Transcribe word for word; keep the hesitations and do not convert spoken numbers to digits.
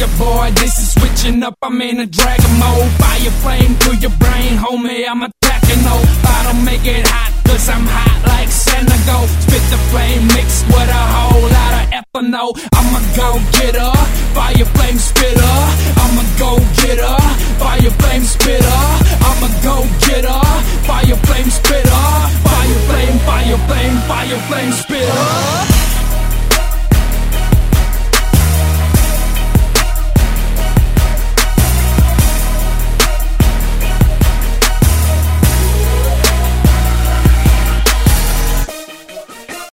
your boy, this is switching up, I'm in a dragon mode. Fire flame through your brain, homie, I'm attacking, no. I don't make it hot, cause I'm hot like Senegal. Spit the flame mixed with a whole lot of ethanol. I'm a go-getter, fire flame spitter. I'm a go-getter, fire flame spitter.